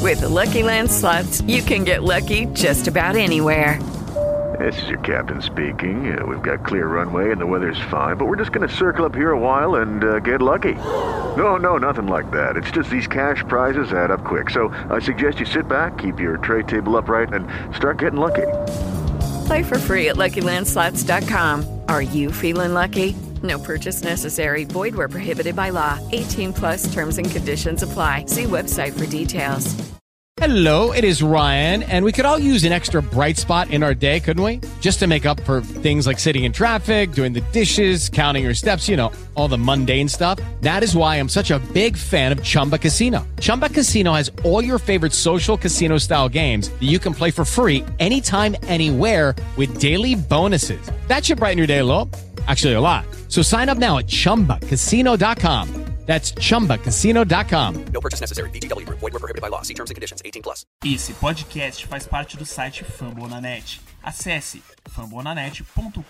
With the Lucky Land Slots, you can get lucky just about anywhere. This is your captain speaking. We've got clear runway and the weather's fine, but we're just going to circle up here a while and get lucky. No, nothing like that. It's just these cash prizes add up quick. So I suggest you sit back, keep your tray table upright, and start getting lucky. Play for free at LuckyLandSlots.com. Are you feeling lucky? No purchase necessary. Void where prohibited by law. 18 plus terms and conditions apply. See website for details. Hello, it is Ryan, and we could all use an extra bright spot in our day, couldn't we? Just to make up for things like sitting in traffic, doing the dishes, counting your steps, all the mundane stuff. That is why I'm such a big fan of Chumba Casino. Chumba Casino has all your favorite social casino-style games that you can play for free anytime, anywhere with daily bonuses. That should brighten your day a little. Actually, a lot. So sign up now at ChumbaCasino.com. That's ChumbaCasino.com. No purchase necessary. VGW Group. Void where prohibited by law. See terms and conditions. 18 plus. Esse podcast faz parte do site Fambonanet. Acesse fambonanet.com.br.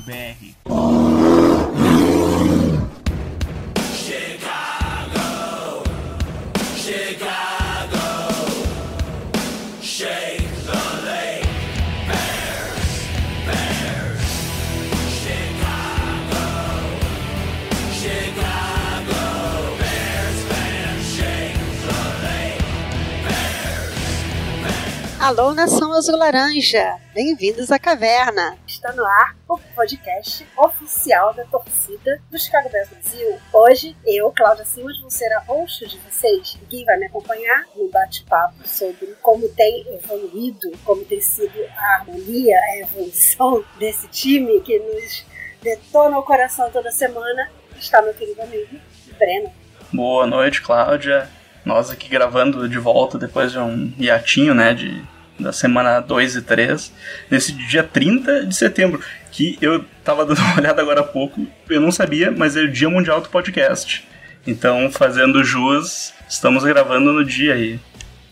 Chicago, Chicago, shake the lake, Bears, Bears, Chicago, Chicago, Bears, Bears, shake the lake, Bears, Bears. Alô, Nação Azul Laranja! Bem-vindos à Caverna! Está no ar o podcast oficial da torcida do Chicago Bears Brasil. Hoje, eu, Cláudia Simas, vou ser a host de vocês. Quem vai me acompanhar no bate-papo sobre como tem evoluído, como tem sido a harmonia, a evolução desse time que nos detona o coração toda semana, está meu querido amigo Breno. Boa noite, Cláudia. Nós aqui gravando de volta depois de um hiatinho, da semana 2 e 3, nesse dia 30 de setembro, que eu tava dando uma olhada agora há pouco, eu não sabia, mas é o Dia Mundial do Podcast. Então, fazendo jus, estamos gravando no dia aí.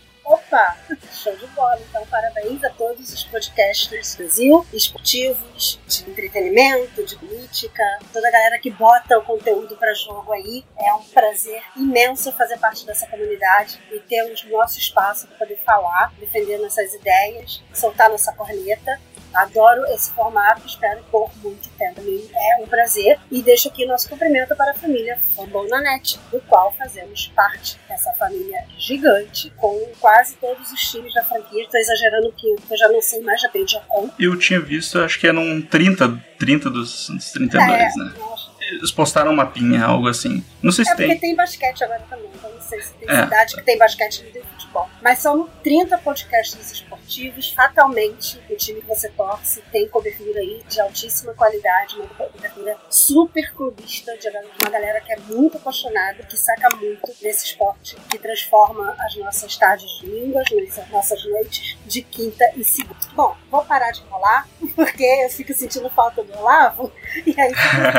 Opa, show de bola. Então, parabéns a todos os podcasters do Brasil, esportivos, de entretenimento, de política, toda a galera que bota o conteúdo para jogo aí. É um prazer imenso fazer parte dessa comunidade e termos nosso espaço para poder falar, defender nossas ideias, soltar nossa corneta. Adoro esse formato, espero por muito tempo. Também é um prazer e deixo aqui nosso cumprimento para a família Fambonanet, do qual fazemos parte dessa família gigante, com quase todos os times da franquia. Estou exagerando que eu já não sei mais, já perdi a conta. Eu tinha visto, acho que eram 30 dos 32, né? Eles postaram um mapinha, algo assim. Não sei se tem. É porque tem basquete agora também, então não sei se tem cidade que tem basquete e não tem futebol. Mas são 30 podcasts esportivos. Fatalmente, o time que você torce tem cobertura aí de altíssima qualidade, uma cobertura super clubista, de uma galera que é muito apaixonada, que saca muito desse esporte, que transforma as nossas tardes de línguas, as nossas noites de quinta e segunda. Bom, vou parar de enrolar, porque eu fico sentindo falta do Olavo, e aí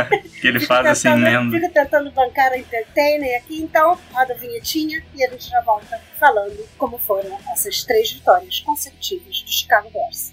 ele faz assim mesmo. Fico tentando bancar a entertainer aqui, então roda a vinhetinha e a gente já volta falando como foram essas 3 vitórias consecutivas do Chicago Bears.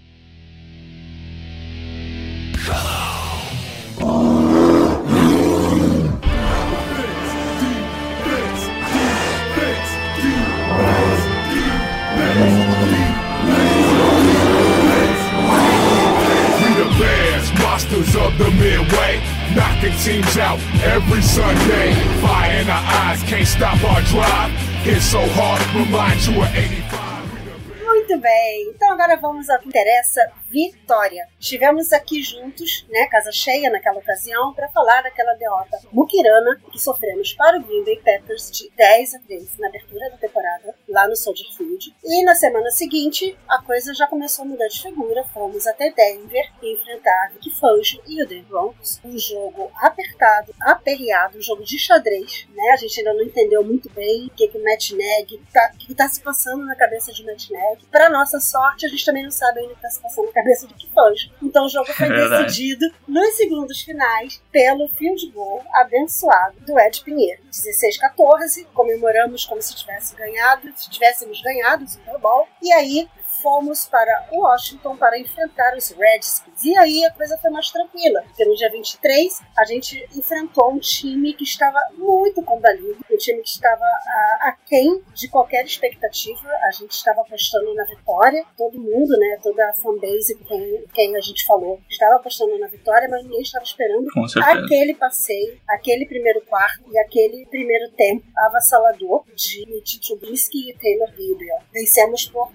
Monsters of the Midway, knocking teams out every Sunday. Fire in our eyes, can't stop our drive. It's so hard, remind you of 85. Muito bem, então agora vamos ao que interessa, vitória. Estivemos aqui juntos, casa cheia naquela ocasião, para falar daquela derrota muquirana que sofremos para o Green Bay Packers de 10-3 na abertura da temporada, lá no Soldier Field. E na semana seguinte, a coisa já começou a mudar de figura. Fomos até Denver e enfrentar Vic Fangio e o Denver Broncos. Um jogo apertado, aperreado, um jogo de xadrez, A gente ainda não entendeu muito bem o que o Matt Nagy, o que está se passando na cabeça de Matt Nagy. Para nossa sorte, a gente também não sabe ainda o que está se passando na cabeça de Vic Fangio. Então o jogo foi decidido nos segundos finais pelo field goal abençoado do Ed Pinheiro. 16-14, comemoramos como se tivéssemos ganhado o Super Bowl. E aí fomos para Washington para enfrentar os Redskins. E aí a coisa foi mais tranquila, porque no dia 23 a gente enfrentou um time que estava muito combalido, um time que estava aquém de qualquer expectativa. A gente estava apostando na vitória, todo mundo, né, toda a fanbase com quem a gente falou estava apostando na vitória, mas ninguém estava esperando aquele passeio, aquele primeiro quarto e aquele primeiro tempo avassalador de Trubisky e Taylor Gabriel. Vencemos por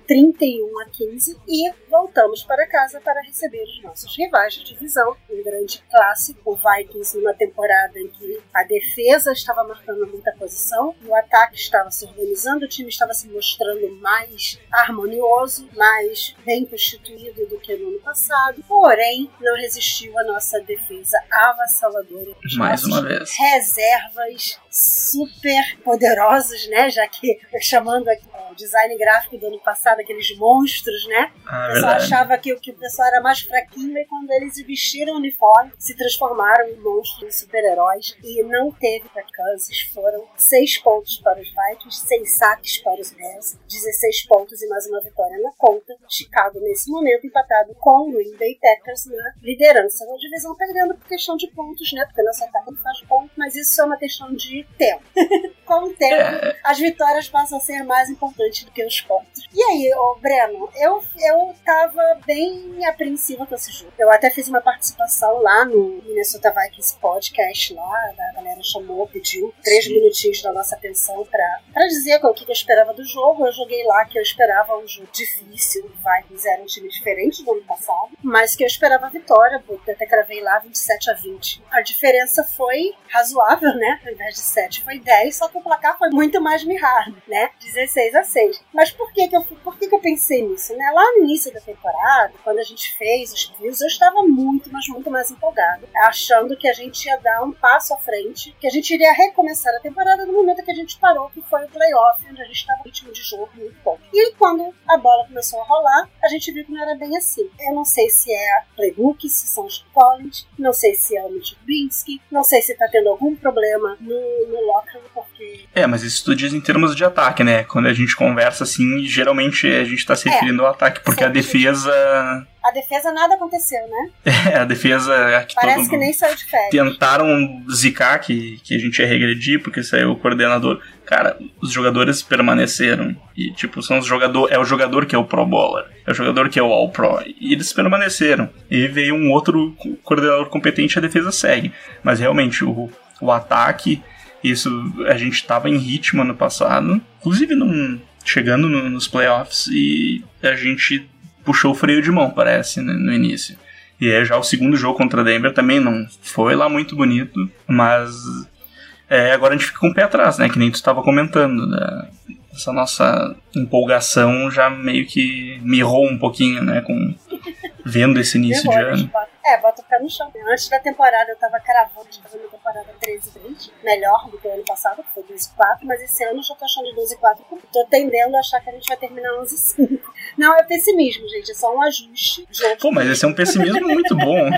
31-15 e voltamos para casa para receber os nossos rivais de divisão. Um grande clássico, o Vikings, numa temporada em que a defesa estava marcando muita posição, o ataque estava se organizando, o time estava se mostrando mais harmonioso, mais bem constituído do que no ano passado, porém não resistiu à nossa defesa avassaladora. Mais uma vez. Reservas super poderosos, né? Já que chamando aqui o design gráfico do ano passado, aqueles monstros, né? O pessoal achava que o pessoal era mais fraquinho, e quando eles vestiram o uniforme, se transformaram em monstros, em super-heróis, e não teve para Kansas. Foram 6 pontos para os Vikings, 6 saques para os Bears, 16 pontos e mais uma vitória na conta. Chicago, nesse momento, empatado com o Green Bay Packers na liderança da divisão, perdendo por questão de pontos, né? Porque nosso ataque não faz ponto, mas isso é uma questão de tempo. Com o tempo, as vitórias passam a ser mais importantes do que os pontos. E aí, Breno, eu tava bem apreensiva com esse jogo. Eu até fiz uma participação lá no Minnesota Vikings Podcast, lá, a galera chamou, pediu 3 minutinhos da nossa atenção pra dizer o que eu esperava do jogo. Eu joguei lá que eu esperava um jogo difícil. O Vikings era um time diferente do ano passado, mas que eu esperava a vitória, porque eu até cravei lá 27-20. A diferença foi razoável, né? Ao invés de 7 foi 10, só que o placar foi muito mais mirrado, né? 16-6. Mas por que eu pensei nisso, né? Lá no início da temporada, quando a gente fez os reviews, eu estava muito mais empolgada, achando que a gente ia dar um passo à frente, que a gente iria recomeçar a temporada no momento que a gente parou, que foi o playoff, onde a gente estava no ritmo de jogo muito bom. E quando a bola começou a rolar, a gente viu que não era bem assim. Eu não sei se é playbook, se são os Collins, não sei se é o Mitch Trubisky, não sei se tá tendo algum problema no locker, porque... mas isso tu diz em termos de ataque, né? Quando a gente conversa assim, geralmente a gente tá se referindo ao ataque, porque a defesa... A defesa nada aconteceu, né? A defesa... Parece que nem saiu de férias. Tentaram zicar que a gente ia regredir, porque saiu o coordenador. Cara, os jogadores permaneceram. E, tipo, é o jogador que é o Pro Bowler. É o jogador que é o All Pro. E eles permaneceram. E veio um outro coordenador competente e a defesa segue. Mas, realmente, o ataque... Isso, a gente estava em ritmo ano passado. Inclusive, chegando nos playoffs. E a gente... puxou o freio de mão, parece, né, no início. E já o segundo jogo contra Denver também não foi lá muito bonito, mas agora a gente fica com o pé atrás, né, que nem tu estava comentando, né, essa nossa empolgação já meio que mirrou um pouquinho, né, vendo esse início de ano. Bota o pé no chão. Antes da temporada eu tava cravando de fazer uma temporada 13-20, melhor do que o ano passado, que foi 12-4, mas esse ano eu já tô achando 12-4, tô tendendo a achar que a gente vai terminar 11-5. Não, é pessimismo, gente, é só um ajuste. Pô, mas esse é um pessimismo muito bom.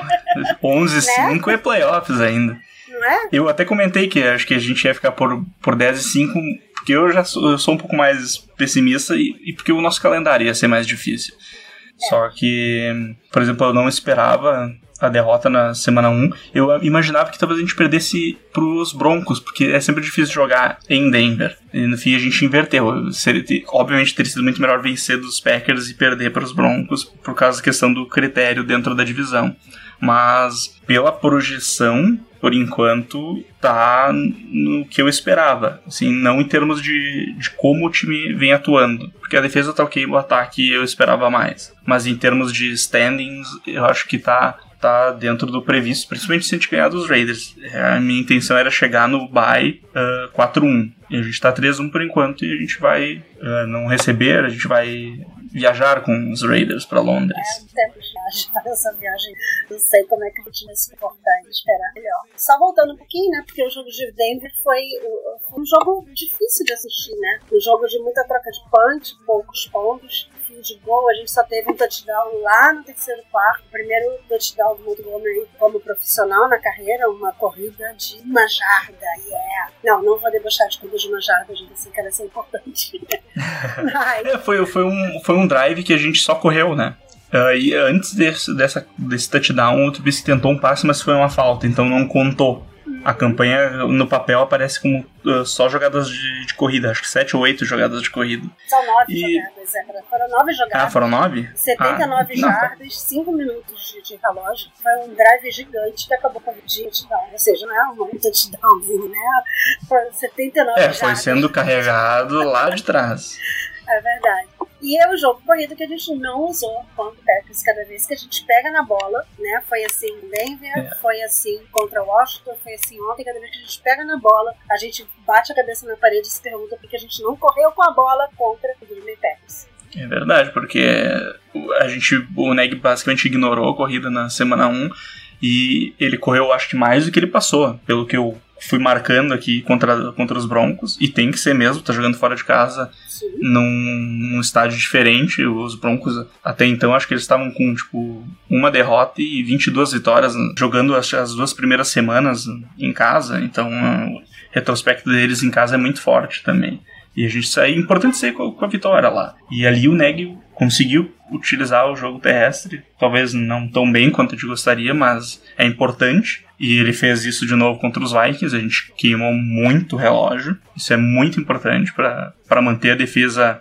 11-5 né? É playoffs ainda. Não é? Eu até comentei que acho que a gente ia ficar por 10-5, porque eu sou um pouco mais pessimista e porque o nosso calendário ia ser mais difícil. Só que, por exemplo, eu não esperava a derrota na semana 1. Eu imaginava que talvez a gente perdesse pros Broncos, porque é sempre difícil jogar em Denver. E no fim a gente inverteu. Obviamente teria sido muito melhor vencer dos Packers e perder para os Broncos por causa da questão do critério dentro da divisão. Mas pela projeção, por enquanto, tá no que eu esperava. Assim, não em termos de como o time vem atuando. Porque a defesa tá ok, o ataque eu esperava mais. Mas em termos de standings, eu acho que tá dentro do previsto, principalmente se a gente ganhar dos Raiders. A minha intenção era chegar no bye 4-1. E a gente tá 3-1 por enquanto e a gente vai não receber, a gente vai viajar com os Raiders pra Londres. Um tempo de viagem, essa viagem, não sei como é que a gente vai se comportar e esperar melhor. Só voltando um pouquinho, né, porque o jogo de Denver foi um jogo difícil de assistir, né, um jogo de muita troca de punch, poucos pontos, field goal, a gente só teve um touchdown lá no terceiro quarto. O primeiro touchdown do Montgomery como profissional na carreira, uma corrida de 1 jarda. Não vou debochar de corrida de 1 jarda, gente, assim que ela ser importante. Foi um drive que a gente só correu, né? E antes desse touchdown, o Trubisky tentou um passe, mas foi uma falta, então não contou. A campanha no papel aparece como só jogadas de corrida, acho que 7 ou 8 jogadas de corrida. São 9 jogadas, foram 9 jogadas. Ah, foram 9? 79 jardas, 5 minutos de relógio. Foi um drive gigante que acabou com o touchdown, ou seja, não é um touchdownzinho, né? Foi 79 jardas. Foi sendo carregado lá de trás. É verdade. E é o jogo corrido que a gente não usou contra o Packers. Cada vez que a gente pega na bola, né? Foi assim em Denver, foi assim contra o Washington, foi assim ontem. Cada vez que a gente pega na bola, a gente bate a cabeça na parede e se pergunta por que a gente não correu com a bola contra o Green Bay Packers. É verdade, porque o Neg basicamente ignorou a corrida na semana 1 e ele correu, acho que mais do que ele passou, pelo que eu fui marcando aqui contra os Broncos, e tem que ser mesmo, tá jogando fora de casa num estádio diferente. Os Broncos, até então, acho que eles estavam com, tipo, 1 derrota e 22 vitórias, jogando as 2 primeiras semanas em casa, então o retrospecto deles em casa é muito forte também. E a gente é importante sair com a vitória lá. E ali o Neg conseguiu utilizar o jogo terrestre, talvez não tão bem quanto a gente gostaria, mas é importante. E ele fez isso de novo contra os Vikings. A gente queimou muito relógio. Isso é muito importante para manter a defesa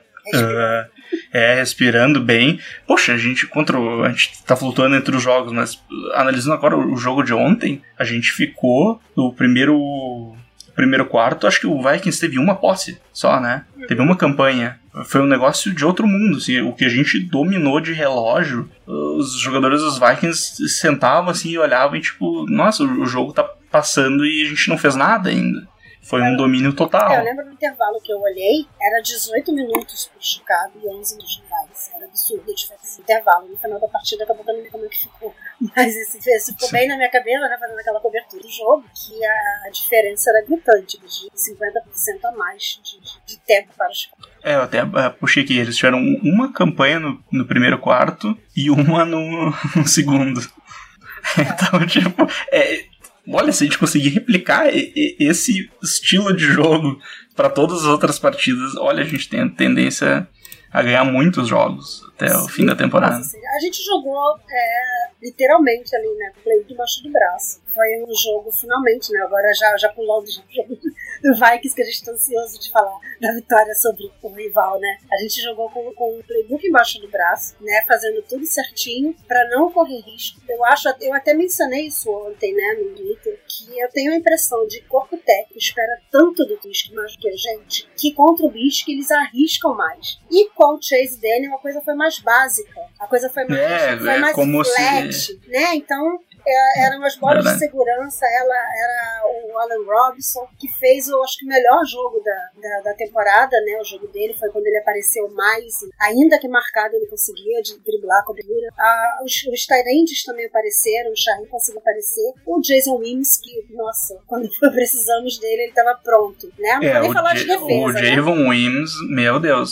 respirando bem. Poxa, a gente tá flutuando entre os jogos, mas analisando agora o jogo de ontem, a gente ficou no primeiro quarto, acho que o Vikings teve uma posse só, né? Teve uma campanha. Foi um negócio de outro mundo, assim, o que a gente dominou de relógio. Os jogadores dos Vikings sentavam assim e olhavam e tipo, nossa, o jogo tá passando e a gente não fez nada ainda. Foi um domínio total. Eu lembro do intervalo que eu olhei, era 18 minutos pro Chicago e 11 minutos do Vikings. Era absurdo a diferença. Intervalo, no final da partida acabou que eu não me lembro como é que ficou. Mas esse ficou bem na minha cabeça, né, fazendo aquela cobertura do jogo, que a diferença era gritante, de 50% a mais de tempo para o Chicago. Eu até puxei aqui, eles tiveram uma campanha no primeiro quarto e uma no segundo. Então, tipo, olha, se a gente conseguir replicar esse estilo de jogo para todas as outras partidas, olha, a gente tem a tendência a ganhar muitos jogos até o fim da temporada. Nossa, a gente jogou literalmente ali, né, play debaixo do braço. Foi um jogo finalmente, né, agora já pulando o jogo do Vikings, que a gente tá ansioso de falar da vitória sobre o rival, né. A gente jogou com o playbook embaixo do braço, né, fazendo tudo certinho para não correr risco. Eu até mencionei isso ontem, né, no Twitter, que eu tenho a impressão de corpo técnico espera tanto do Trubisky mais do que a gente, que contra o Trubisky eles arriscam mais. E com o Chase Daniel a coisa foi mais básica, a coisa foi mais como flat, né, então eram as bolas de segurança, era o Allen Robinson, que fez, eu acho que o melhor jogo da temporada, né, o jogo dele foi quando ele apareceu mais, ainda que marcado ele conseguia driblar a cobertura. Os Tyrants também apareceram, o Shahin conseguiu aparecer, o Jason Williams, que, nossa, quando precisamos dele, ele estava pronto, né, não vou nem falar de defesa. O Javon Williams, meu Deus,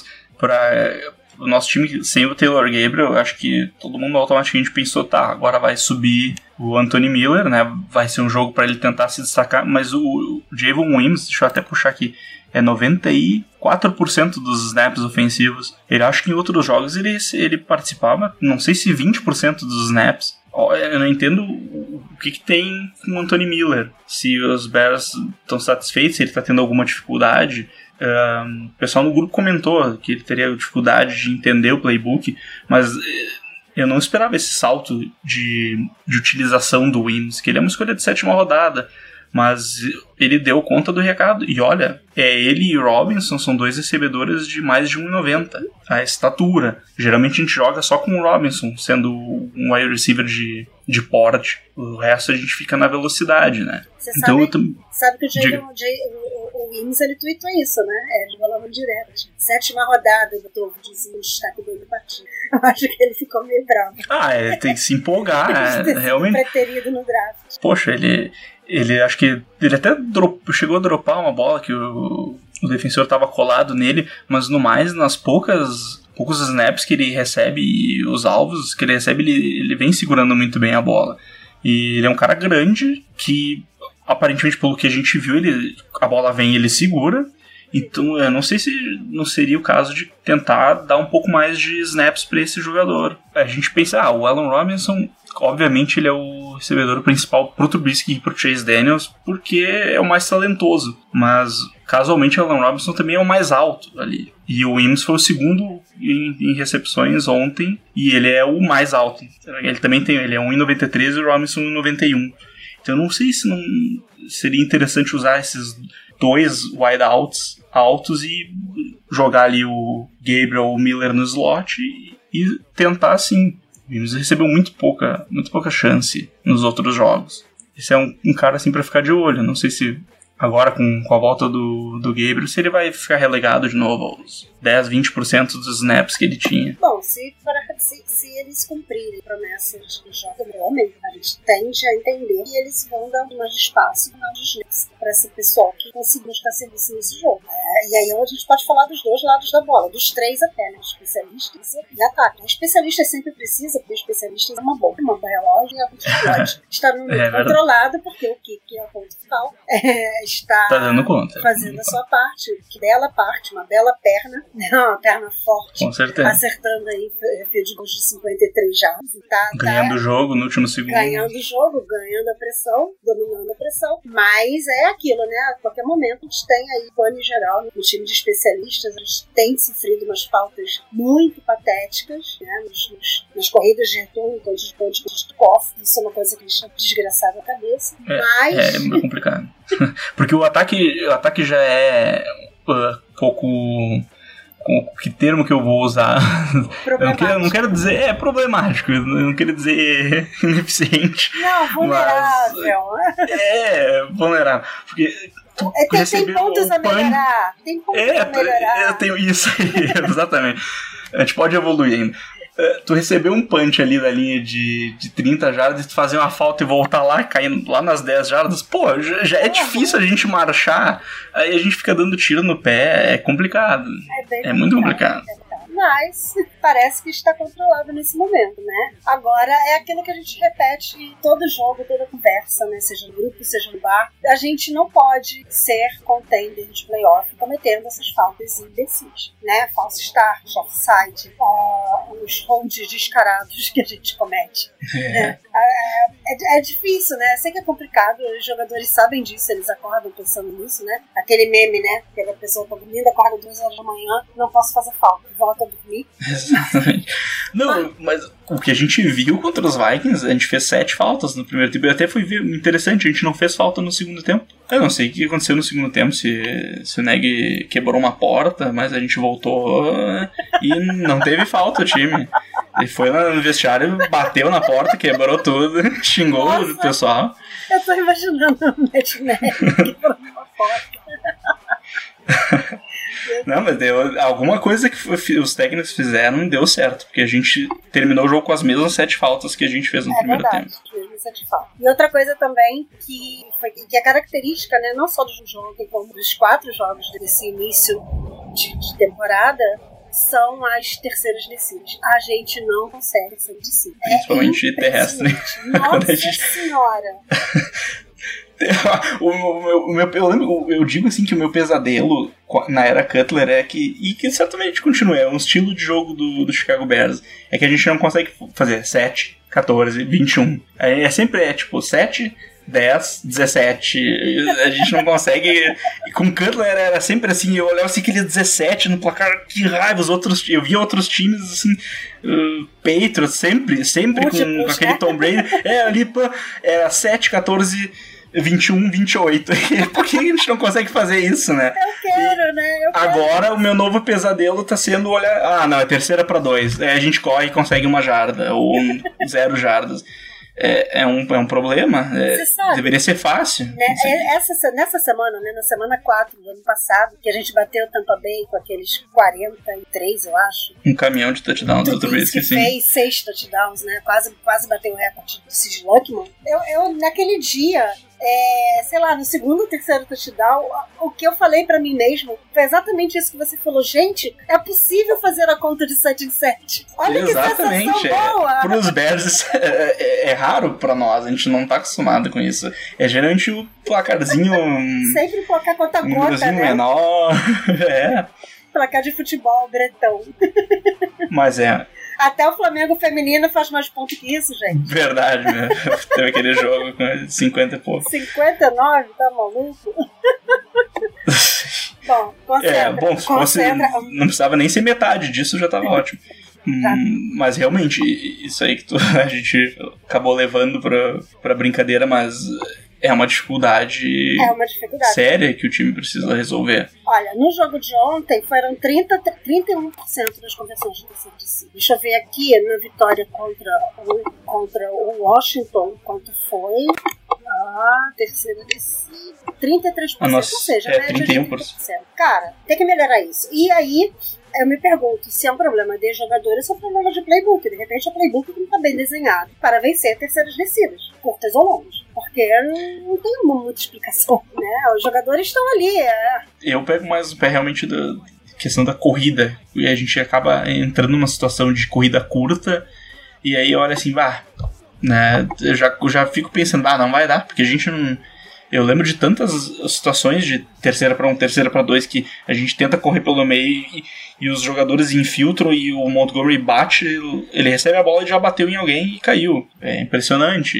o nosso time sem o Taylor Gabriel, eu acho que todo mundo automaticamente pensou, tá, agora vai subir o Anthony Miller, né, vai ser um jogo para ele tentar se destacar, mas o Javon Williams, deixa eu até puxar aqui, é 94% dos snaps ofensivos. Ele acho que em outros jogos ele participava, não sei se 20% dos snaps. Eu não entendo o que tem com o Anthony Miller, se os Bears estão satisfeitos, se ele está tendo alguma dificuldade. O pessoal no grupo comentou que ele teria dificuldade de entender o playbook, mas eu não esperava esse salto de utilização do Williams, que ele é uma escolha de 7ª rodada, mas ele deu conta do recado. E olha, ele e Robinson são 2 recebedores de mais de 1,90, a estatura. Geralmente a gente joga só com o Robinson, sendo um wide receiver de porte. O resto a gente fica na velocidade, né? Você sabe que o Williams, ele tweetou isso, né? Ele falava direto. 7ª rodada, botou o dizia o destaque dele do partido. Eu acho que ele ficou meio bravo. Tem que se empolgar, realmente. Preterido no draft. Poxa, ele acho que ele até chegou a dropar uma bola que o defensor estava colado nele, mas no mais, nas poucas poucos snaps que ele recebe e os alvos que ele recebe, ele vem segurando muito bem a bola. E ele é um cara grande que, aparentemente, pelo que a gente viu, a bola vem e ele segura. Então, eu não sei se não seria o caso de tentar dar um pouco mais de snaps para esse jogador. A gente pensa, o Allen Robinson, obviamente, ele é o recebedor principal pro Trubisky e pro Chase Daniels, porque é o mais talentoso. Mas, casualmente, o Allen Robinson também é o mais alto ali. E o Williams foi o segundo em recepções ontem, e ele é o mais alto. Ele também ele é 1,93 e o Robinson 1,91. Então, eu não sei se não seria interessante usar esses 2 wideouts altos e jogar ali o Gabriel ou o Miller no slot e tentar assim. O Williams recebeu muito pouca chance nos outros jogos. Esse é um cara assim pra ficar de olho. Não sei se agora com a volta do Gabriel, se ele vai ficar relegado de novo aos 10, 20% dos snaps que ele tinha. Bom, se eles cumprirem promessas de jogo, realmente, a gente tende a entender que eles vão dar mais espaço para esse pessoal que conseguiu estar serviço nesse jogo. E aí a gente pode falar dos 2 lados da bola, dos 3 até, né? Especialistas e ataque. O especialista sempre precisa, porque o especialista é uma bomba, uma relógio, e pode estar no meio controlado, porque o que é o ponto final está dando conta, fazendo a sua parte, uma bela perna, uma perna forte, com certeza, acertando aí field goals de 53 jardas. Ganhando o jogo no último segundo. Ganhando o jogo, ganhando a pressão, dominando a pressão. Mas é aquilo, né? A qualquer momento a gente tem aí, pane geral, no time de especialistas, a gente tem sofrido umas faltas muito patéticas, né? Nas corridas de retorno, de kickoff. Isso é uma coisa que deixa desgraçado a cabeça. É muito complicado. Porque o ataque já é pouco... Que termo que eu vou usar? Eu não quero dizer... problemático. Eu não quero dizer ineficiente. Não, vulnerável. Vulnerável. Porque tem pontos a melhorar. Tem pontos a melhorar. Eu tenho isso aí, exatamente. A gente pode evoluir ainda. Tu receber um punch ali da linha de 30 jardas e tu fazer uma falta e voltar lá, caindo lá nas 10 jardas, já é difícil a gente marchar, aí a gente fica dando tiro no pé, é complicado. É muito complicado. Mas parece que está controlado nesse momento, né? Agora é aquilo que a gente repete em todo jogo, toda conversa, né? Seja no grupo, seja no bar. A gente não pode ser contender de playoff cometendo essas faltas imbecis, né? False start, offside, os holds descarados que a gente comete. É difícil, né? Sei que é complicado, os jogadores sabem disso, eles acordam pensando nisso, né? Aquele meme, né? Que a pessoa tá dormindo, acorda 2 horas da manhã, não posso fazer falta, volta a dormir. Exatamente. Não, mas o que a gente viu contra os Vikings, a gente fez 7 faltas no primeiro tempo, e até foi interessante, a gente não fez falta no segundo tempo. Eu não sei o que aconteceu no segundo tempo, se o Neg quebrou uma porta, mas a gente voltou e não teve falta o time. Ele foi lá no vestiário, bateu na porta, quebrou tudo, xingou o pessoal. Eu tô imaginando o Matt Neg quebrou uma porta. Não, mas deu alguma coisa que os técnicos fizeram e deu certo, porque a gente terminou o jogo com as mesmas 7 faltas que a gente fez no primeiro tempo. E outra coisa também que é característica, né, não só do jogo, como dos 4 jogos desse início de temporada, são as terceiras descidas. A gente não consegue ser descida. Principalmente terrestre. Nossa senhora! Eu digo assim que o meu pesadelo na era Cutler é que certamente continua, é um estilo de jogo do Chicago Bears, é que a gente não consegue fazer 7, 14, 21. É sempre tipo 7, 10, 17. A gente não consegue. E com o Cutler era sempre assim. Eu olhava assim, aquele 17 no placar, que raiva. Eu via outros times assim, Patriots, sempre com aquele Tom Brady. Ali era 7, 14, 21, 28. Por que a gente não consegue fazer isso, né? Eu quero. Agora o meu novo pesadelo tá sendo olhar. Não, é 3ª para 2. A gente corre e consegue 1 jarda ou 0 jardas. É um problema. Deveria ser fácil. Né? Nessa semana, né, na semana 4 do ano passado, que a gente bateu Tampa Bay com aqueles 43, eu acho. Um caminhão de touchdowns do Trubisky, que fez 6 touchdowns, né? Quase bateu o recorde do Sid Luckman. Eu, naquele dia, sei lá, no segundo ou terceiro touchdown, o que eu falei pra mim mesmo foi exatamente isso que você falou. Gente, é possível fazer a conta de 7 em 7. Olha exatamente, que sensação boa. Pros Bears é raro pra nós, a gente não tá acostumado com isso. É geralmente o placarzinho... Sempre placar conta-gota, né? menor. Placar de futebol, bretão. Mas até o Flamengo feminino faz mais pontos que isso, gente. Verdade, né? Teve aquele jogo com 50 e pouco. 59? Tá maluco? Bom, concentra. Se fosse, não precisava nem ser metade disso, já tava ótimo. Mas realmente, isso aí que a gente acabou levando pra brincadeira, mas é uma dificuldade séria que o time precisa resolver. Olha, no jogo de ontem foram 31% das conversões de terceira descida. Deixa eu ver aqui na vitória contra o Washington, quanto foi a terceira descida. 33%, ou seja, 31%. Cara, tem que melhorar isso. E aí, eu me pergunto se é um problema de jogadores ou um problema de playbook. De repente, o playbook não está bem desenhado para vencer terceiras descidas, curtas ou longas. Porque não tem muita explicação, né? Os jogadores estão ali. Eu pego mais o pé realmente da questão da corrida. E a gente acaba entrando numa situação de corrida curta. E aí olha assim, né? Eu já fico pensando, não vai dar, porque a gente não... Eu lembro de tantas situações de terceira para 1, terceira para 2 que a gente tenta correr pelo meio e os jogadores infiltram e o Montgomery bate, ele recebe a bola e já bateu em alguém e caiu. É impressionante.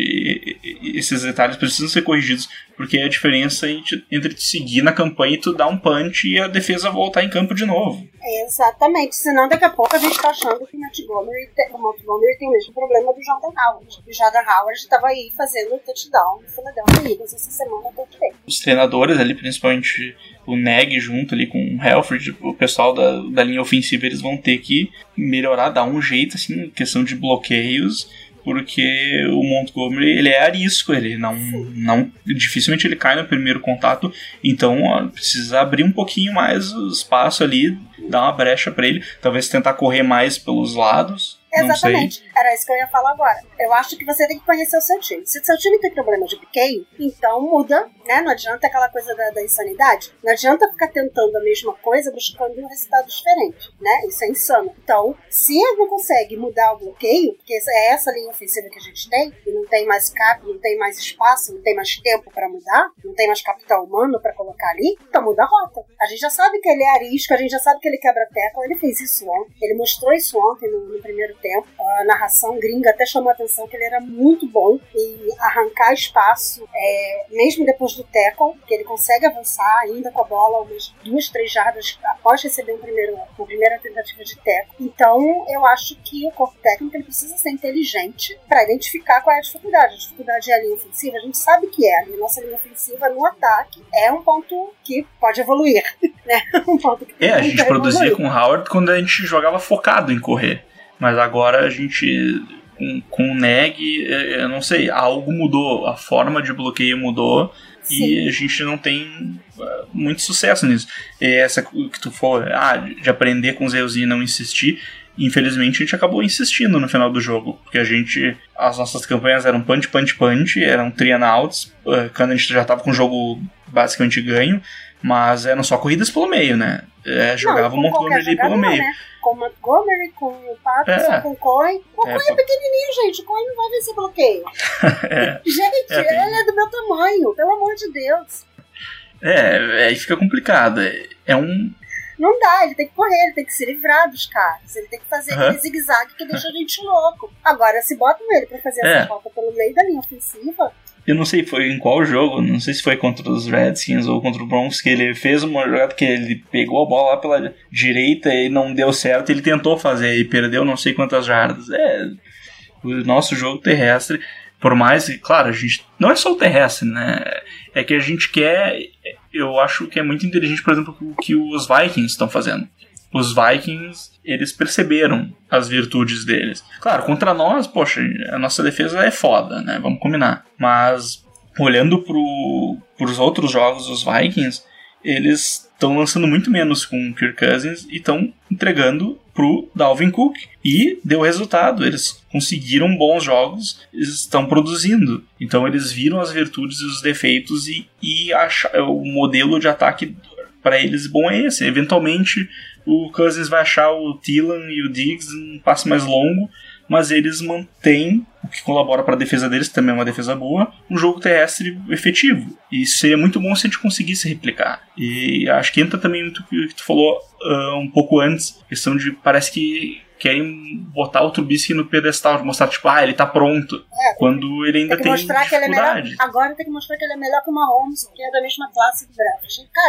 E esses detalhes precisam ser corrigidos, porque é a diferença entre te seguir na campanha e tu dar um punch e a defesa voltar em campo de novo. Exatamente, senão daqui a pouco a gente tá achando que o Montgomery tem o mesmo problema do Jordan Howard. O Jordan Howard estava aí fazendo o touchdown no Philadelphia Eagles essa semana toda. Os treinadores ali, principalmente o Nagy junto ali com o Helfrich, o pessoal da linha ofensiva, eles vão ter que melhorar, dar um jeito, assim, questão de bloqueios, porque o Montgomery, ele é arisco, ele não dificilmente ele cai no primeiro contato, então precisa abrir um pouquinho mais o espaço ali, dar uma brecha para ele, talvez tentar correr mais pelos lados. Exatamente, era isso que eu ia falar agora. Eu acho que você tem que conhecer o seu time. Se o seu time tem problema de bloqueio, então muda, né? Não adianta aquela coisa da insanidade. Não adianta ficar tentando a mesma coisa buscando um resultado diferente, né? Isso é insano. Então, se ele não consegue mudar o bloqueio, porque é essa linha ofensiva que a gente tem, e não tem mais cap, não tem mais espaço, não tem mais tempo pra mudar, não tem mais capital humano pra colocar ali, então muda a rota. A gente já sabe que ele é arisco, a gente já sabe que ele quebra tackle, ele fez isso ontem, ele mostrou isso ontem no primeiro tempo. A narração gringa até chamou a atenção que ele era muito bom em arrancar espaço, mesmo depois do tackle, que ele consegue avançar ainda com a bola umas 2-3 jardas após receber uma primeira tentativa de tackle. Então eu acho que o corpo técnico ele precisa ser inteligente para identificar qual é a dificuldade. A dificuldade é a linha ofensiva, a gente sabe que é. A nossa linha ofensiva no ataque é um ponto que pode evoluir, né? Um ponto que a gente produzia com o Howard quando a gente jogava focado em correr. Mas agora a gente, com o Nagy, eu não sei, algo mudou, a forma de bloqueio mudou. Sim. E a gente não tem muito sucesso nisso. Essa que tu falou, de aprender com os erros e não insistir, infelizmente a gente acabou insistindo no final do jogo, porque as nossas campanhas eram punch, eram 3 and outs, quando a gente já estava com o jogo basicamente ganho, mas eram só corridas pelo meio, né? Jogava o Montgomery ali pelo meio. Né? Com o Montgomery, com o Patterson, com o Cohen. O Cohen é pequenininho, gente. O Cohen não vai vencer bloqueio. Gente, ele é do meu tamanho, pelo amor de Deus. Aí fica complicado. Não dá, ele tem que correr, ele tem que se livrar dos caras. Ele tem que fazer aquele zigue-zague que deixa a gente louco. Agora, se botam ele pra fazer essa falta pelo meio da linha ofensiva... Eu não sei foi em qual jogo, não sei se foi contra os Redskins ou contra o Broncos, que ele fez uma jogada que ele pegou a bola lá pela direita e não deu certo, ele tentou fazer e perdeu não sei quantas jardas. O nosso jogo terrestre, por mais que, claro, a gente não é só o terrestre, né? É que a gente quer, eu acho que é muito inteligente, por exemplo, o que os Vikings estão fazendo. Os Vikings, eles perceberam as virtudes deles. Claro, contra nós, poxa, a nossa defesa é foda, né? Vamos combinar. Mas, olhando pros outros jogos dos Vikings, eles estão lançando muito menos com o Kirk Cousins e estão entregando pro Dalvin Cook. E deu resultado, eles conseguiram bons jogos, eles estão produzindo. Então eles viram as virtudes e os defeitos e o modelo de ataque para eles bom é esse. Eventualmente o Cousins vai achar o Thielen e o Diggs um passe mais longo, mas eles mantêm, o que colabora para a defesa deles, que também é uma defesa boa, um jogo terrestre efetivo. E isso seria muito bom se a gente conseguisse replicar. E acho que entra também muito o que tu falou um pouco antes, questão de, parece que querem botar o Trubisky no pedestal, de mostrar, tipo, ele tá pronto, quando ele ainda tem mostrar que ele é melhor. dificuldade. Agora tem que mostrar que ele é melhor que o Mahomes, que é da mesma classe do draft. Cara,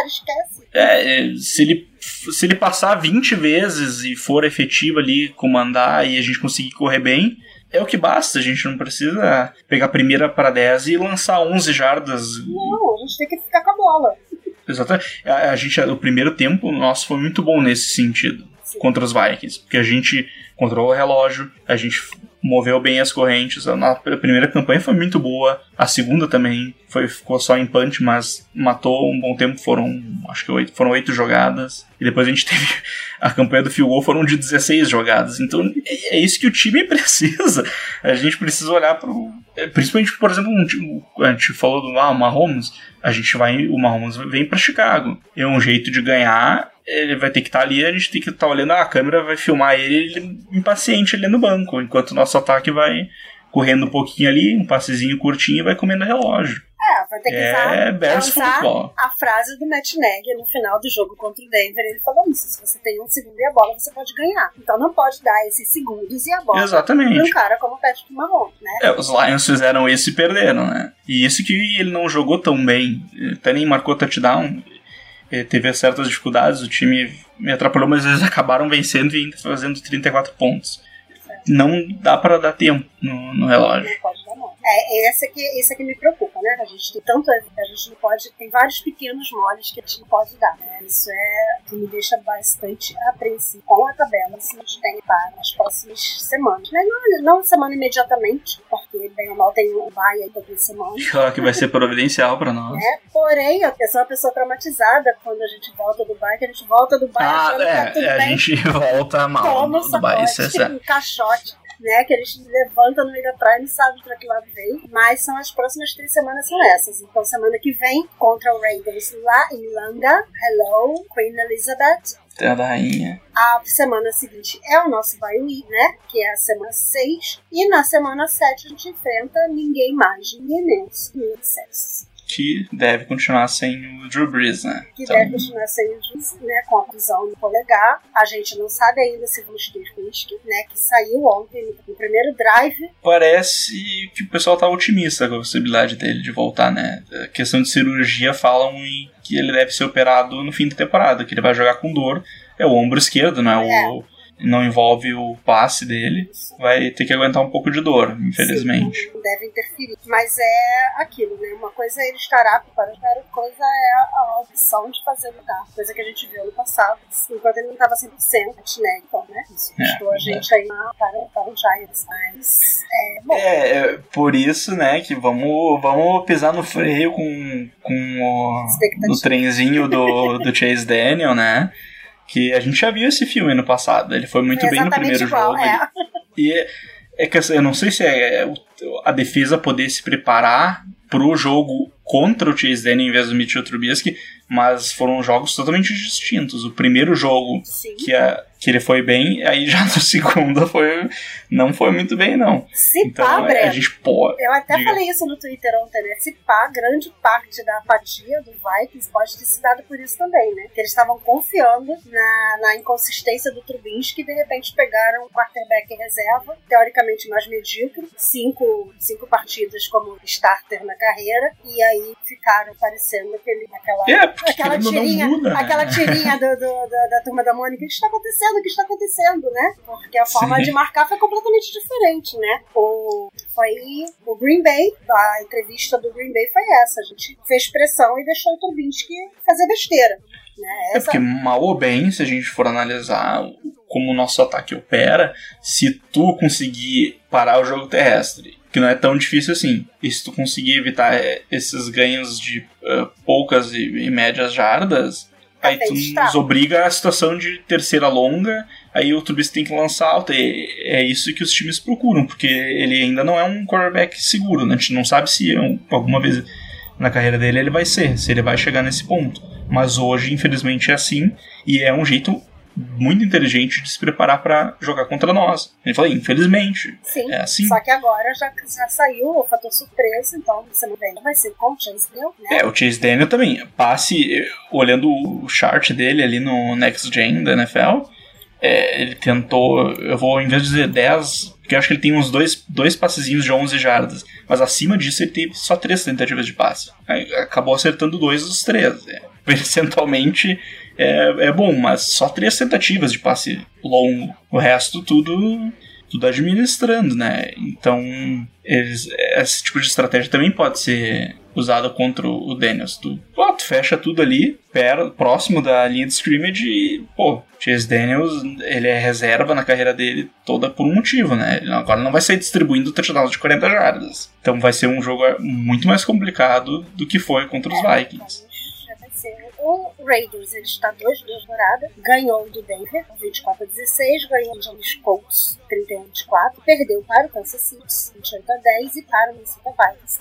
esquece. Se ele passar 20 vezes e for efetivo ali, comandar e a gente conseguir correr bem, é o que basta. A gente não precisa pegar a primeira para 10 e lançar 11 jardas. Não, a gente tem que ficar com a bola. Exatamente. O primeiro tempo nosso foi muito bom nesse sentido. Sim. Contra os Vikings, porque a gente controlou o relógio, a gente moveu bem as correntes. A primeira campanha foi muito boa, a segunda também ficou só em punch, mas matou um bom tempo. Acho que foram 8 jogadas, e depois a gente teve a campanha do field goal, foram de 16 jogadas. Então é isso que o time precisa. A gente precisa olhar principalmente, por exemplo, a gente falou do Mahomes, o Mahomes vem para Chicago, é um jeito de ganhar. Ele vai ter que estar ali, a gente tem que estar olhando, a câmera vai filmar ele impaciente ali no banco, enquanto o nosso ataque vai correndo um pouquinho ali, um passezinho curtinho e vai comendo relógio. Vai ter que usar a frase do Matt Nagy no final do jogo contra o Denver. Ele falou isso: se você tem um segundo e a bola, você pode ganhar. Então não pode dar esses segundos e a bola para um cara como o Patrick Mahomes, né? Os Lions fizeram isso e perderam, né? E isso que ele não jogou tão bem, até nem marcou touchdown. Teve certas dificuldades, o time me atrapalhou, mas eles acabaram vencendo e ainda fazendo 34 pontos. Não dá para dar tempo no relógio. Não pode dar, não. Esse aqui me preocupa, né? A gente tem tanto, a gente não pode, tem vários pequenos moles que a gente não pode dar, né? Isso que me deixa bastante apreensivo com a tabela, se a gente tem para as próximas semanas, né? Não semana imediatamente, porque bem ou mal tem um bye aí toda semana. Claro que vai ser providencial para nós. Porém, eu sou uma pessoa traumatizada quando a gente volta do bye, achando que tá tudo bem. A gente volta mal do bye, isso é certo. Um caixote, né, que eles levantam no meio atrás e não sabem pra que lado vem. Mas são as próximas 3 semanas são essas. Então semana que vem contra o Raiders lá em Langa. Hello, Queen Elizabeth. Terra da rainha. A semana seguinte é o nosso bye week, né, que é a semana 6. E na semana 7 a gente enfrenta ninguém mais, ninguém menos que o Texas. Que deve continuar sem o Drew Brees, né? Deve continuar sem o Drew Brees, né? Com a prisão no polegar. A gente não sabe ainda se vamos ter risco, né? Que saiu ontem no primeiro drive. Parece que o pessoal tá otimista com a possibilidade dele de voltar, né? A questão de cirurgia falam que ele deve ser operado no fim da temporada, que ele vai jogar com dor. É o ombro esquerdo, não envolve o passe dele, vai ter que aguentar um pouco de dor, infelizmente. Sim, deve interferir. Mas é aquilo, né? Uma coisa é ele estar apto para outra coisa é a opção de fazer lutar. Coisa que a gente viu no passado, enquanto ele não estava 100%, né? Então, né? Isso custou a gente aí para o Giants. Mas, por isso, né, que vamos pisar no freio com o trenzinho do Chase Daniel, né? Que a gente já viu esse filme ano passado. Ele foi muito bem no primeiro jogo. E que eu não sei se a defesa poder se preparar pro jogo contra o Chase Daniel em vez do Mitchell Trubisky, mas foram jogos totalmente distintos. O primeiro jogo que ele foi bem, aí já no segundo não foi muito bem, não. A gente pode... Eu até falei isso no Twitter ontem, né? Se pá, grande parte da apatia do Vikings pode ter se dado por isso também, né? Que eles estavam confiando na inconsistência do Trubisky e de repente pegaram um quarterback em reserva, teoricamente mais medíocre, 5 partidas como starter na carreira, e aí ficaram parecendo aquela tirinha da Turma da Mônica. O que está acontecendo? O que está acontecendo, né? Porque a forma de marcar foi completamente diferente, né? O Green Bay, a entrevista do Green Bay foi essa. A gente fez pressão e deixou o Trubisky fazer besteira. Né? Porque mal ou bem, se a gente for analisar como o nosso ataque opera, se tu conseguir parar o jogo terrestre, que não é tão difícil assim, e se tu conseguir evitar esses ganhos de poucas e médias jardas, aí tu nos obriga à situação de terceira longa, aí o Trubisky tem que lançar alto, e é isso que os times procuram, porque ele ainda não é um quarterback seguro, né? A gente não sabe se alguma vez na carreira dele ele vai ser, se ele vai chegar nesse ponto. Mas hoje, infelizmente, é assim, e é um jeito muito inteligente de se preparar para jogar contra nós. Ele falou, infelizmente, Sim, é assim. Só que agora já saiu o fator surpresa, então você não vem, vai ser com o Chase Daniel, né? O Chase Daniel também. Passe, olhando o chart dele ali no Next Gen da NFL, ele tentou, eu vou em vez de dizer 10, porque eu acho que ele tem uns dois passezinhos de 11 jardas, mas acima disso ele teve só 3 tentativas de passe. Acabou acertando 2 dos 3. Percentualmente é bom, mas só 3 tentativas de passe longo. O resto tudo administrando, né? Então esse tipo de estratégia também pode ser usada contra o Daniels. Tu fecha tudo ali, próximo da linha de scrimmage e, Chase Daniels, ele é reserva na carreira dele toda por um motivo, né? Ele agora não vai sair distribuindo touchdowns de 40 jardas. Então vai ser um jogo muito mais complicado do que foi contra os Vikings. O Raiders, ele está 2-2 dourada, ganhou do Denver 24-16, ganhou dos Colts 31-4, perdeu para o Kansas City 28-10 e para o Minnesota Vikings.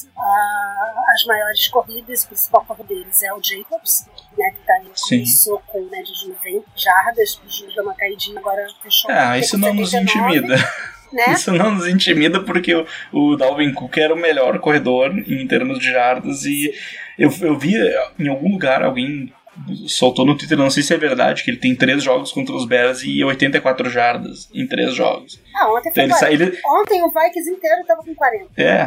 As maiores corridas, o principal corredor deles é o Jacobs, né, que começou com média de 90 jardas, pediu dar uma caidinha, agora fechou. Isso não 79, nos intimida. Né? Isso não nos intimida porque o Dalvin Cook era o melhor corredor em termos de jardas e eu vi em algum lugar alguém soltou no Twitter, não sei se é verdade, que ele tem 3 jogos contra os Bears e 84 jardas em 3 jogos. Ontem foi então, ontem o Vikings inteiro tava com 40.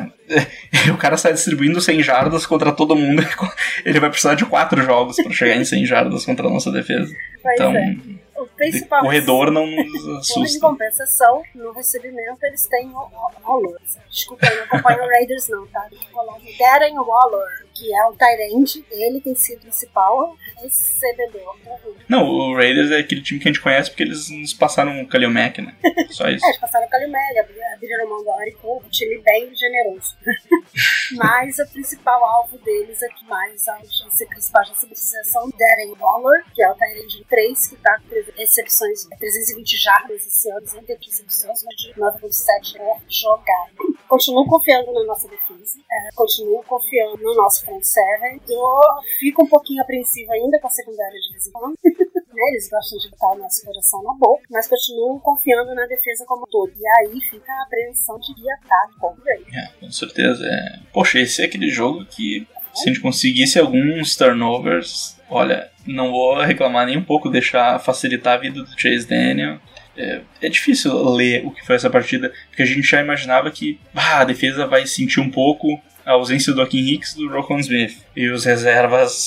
O cara sai distribuindo 100 jardas contra todo mundo, ele vai precisar de 4 jogos para chegar em 100 jardas contra a nossa defesa. Pois então, o principal corredor não nos assusta. Em compensação, no recebimento, eles têm o Waller. Desculpa, eu não acompanho o Raiders não, tá? Darren Waller, que é o tight end, ele tem sido o principal recebedor. Não, o Raiders é aquele time que a gente conhece porque eles nos passaram o Khalil Mack, né? Só isso. Eles passaram o Khalil Mack, abriram mão do Ari Cooper, um time bem generoso. Mas o principal alvo deles é que mais a principal recepção Darren Waller, que é o tight end 3, que tá com recepções, 320 jardas esse ano, 100 recepções, mas de 9,7 por jogar. Continuo confiando na nossa defesa, continuo confiando no nosso front seven. Fico um pouquinho apreensiva ainda com a secundária de vez em quando. Eles gostam de botar o nosso coração na boca, mas continuo confiando na defesa como um todo. E aí fica a apreensão de que ataque contra o Raiders. Com certeza. Poxa, esse é aquele jogo que se a gente conseguisse alguns turnovers, olha, não vou reclamar nem um pouco, deixar facilitar a vida do Chase Daniel. É difícil ler o que foi essa partida, porque a gente já imaginava que a defesa vai sentir um pouco a ausência do Akiem Hicks e do Roquan Smith. E os reservas,